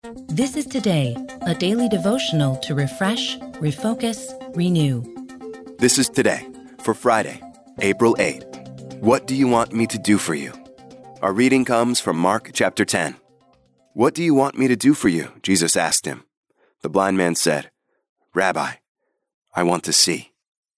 This is Today, a daily devotional to refresh, refocus, renew. This is Today for Friday, April 8. What do you want me to do for you? Our reading comes from Mark chapter 10. What do you want me to do for you? Jesus asked him. The blind man said, Rabbi, I want to see.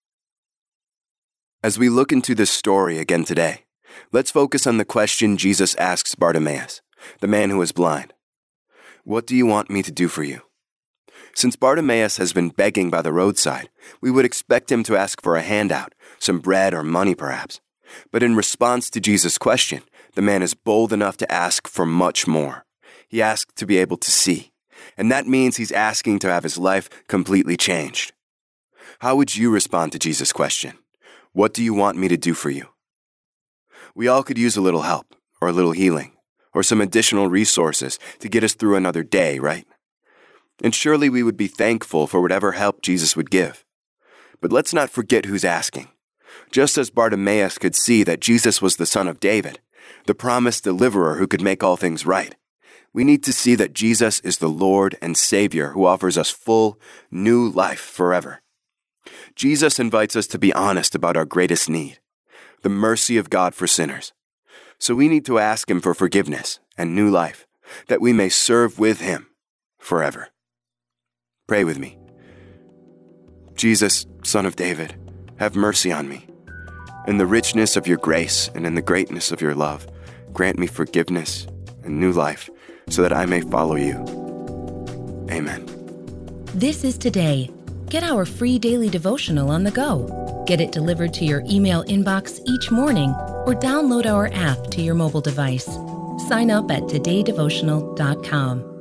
As we look into this story again today, let's focus on the question Jesus asks Bartimaeus, the man who is blind. What do you want me to do for you? Since Bartimaeus has been begging by the roadside, we would expect him to ask for a handout, some bread or money perhaps. But in response to Jesus' question, the man is bold enough to ask for much more. He asked to be able to see, and that means he's asking to have his life completely changed. How would you respond to Jesus' question? What do you want me to do for you? We all could use a little help, or a little healing, or some additional resources to get us through another day, right? And surely we would be thankful for whatever help Jesus would give. But let's not forget who's asking. Just as Bartimaeus could see that Jesus was the Son of David, the promised deliverer who could make all things right, we need to see that Jesus is the Lord and Savior who offers us full, new life forever. Jesus invites us to be honest about our greatest need, the mercy of God for sinners. So we need to ask Him for forgiveness and new life, that we may serve with Him forever. Pray with me. Jesus, Son of David, have mercy on me. In the richness of your grace and in the greatness of your love, grant me forgiveness and new life so that I may follow you. Amen. This is Today. Get our free daily devotional on the go. Get it delivered to your email inbox each morning or download our app to your mobile device. Sign up at todaydevotional.com.